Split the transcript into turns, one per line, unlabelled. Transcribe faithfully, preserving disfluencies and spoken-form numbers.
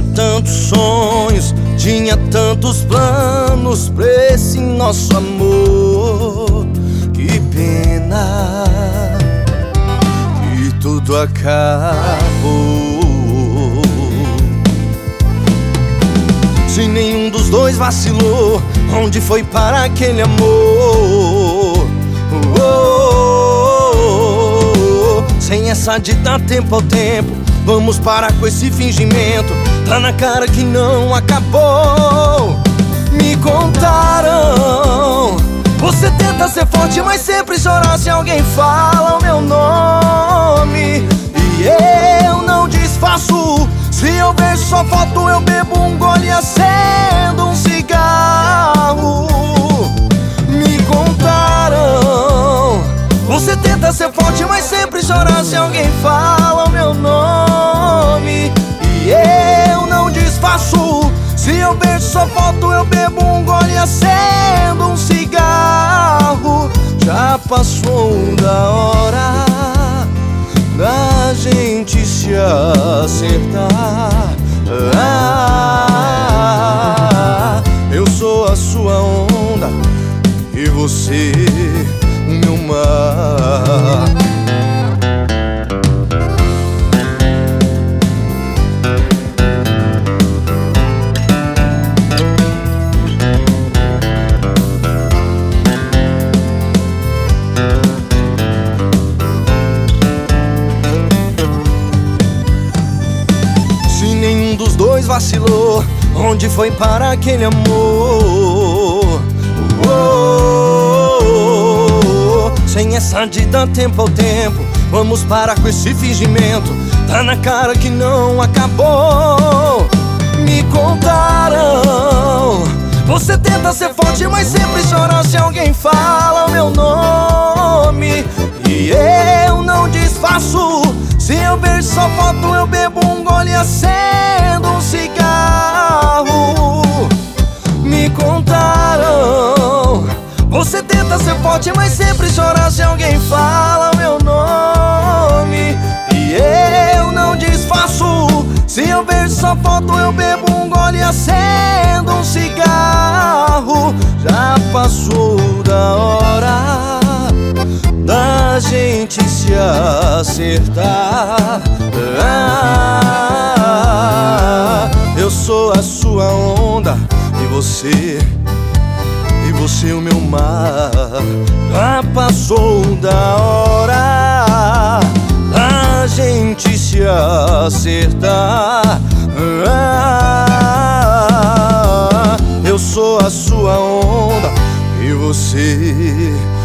tantos sonhos, tinha tantos planos pra esse nosso amor. Que pena que tudo acabou. Se nenhum dos dois vacilou, onde foi para aquele amor? Oh, oh, oh, oh. Sem essa de dar tempo ao tempo, vamos parar com esse fingimento. Tá na cara que não acabou. Me contaram, você tenta ser forte, mas sempre chora se alguém fala o meu nome. E eu não disfarço, se eu vejo sua foto eu bebo um gole e acendo um cigarro. Me contaram, você tenta ser forte, mas sempre chora se alguém fala o meu nome. E eu não disfarço, se eu vejo sua foto eu bebo um gole e acendo um cigarro. Já passou da hora da gente se acertar. Ah, eu sou a sua onda e você o meu mar. Dos dois vacilou, onde foi para aquele amor? Oh, oh, oh, oh. Sem essa de dar tempo ao tempo, vamos parar com esse fingimento. Tá na cara que não acabou. Me contaram, você tenta ser forte, mas sempre chora se alguém fala o meu nome. E eu não disfarço, se eu vejo sua foto eu bebo um gole e acendo um cigarro. Me contaram, você tenta ser forte, mas sempre chora se alguém fala o meu nome. E eu não disfarço, se eu vejo sua foto eu bebo um gole e acendo um cigarro. Já passou da hora da gente se acertar. Ah, eu sou a sua onda e você, e você o meu mar. Já passou da hora da gente se acertar. Ah, eu sou a sua onda e você